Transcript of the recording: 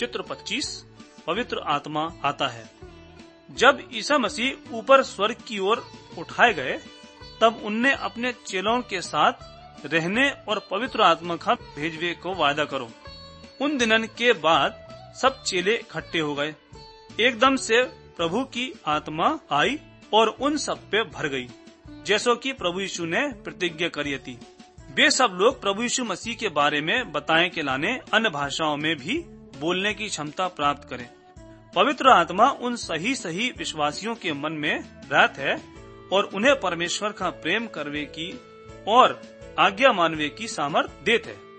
चित्र 25 पवित्र आत्मा आता है। जब ईसा मसीह ऊपर स्वर्ग की ओर उठाए गए, तब उनने अपने चेलों के साथ रहने और पवित्र आत्मा का भेजवे को वादा करो। उन दिनन के बाद सब चेले इकट्ठे हो गए। एकदम से प्रभु की आत्मा आई और उन सब पे भर गई, जैसो कि प्रभु यीशु ने प्रतिज्ञा करी थी। वे सब लोग प्रभु यीशु मसीह के बारे में बताए के लाने अन्य भाषाओं में भी बोलने की क्षमता प्राप्त करें। पवित्र आत्मा उन सही विश्वासियों के मन में रहत है और उन्हें परमेश्वर का प्रेम करवे की और आज्ञा मानवे की सामर्थ देते है।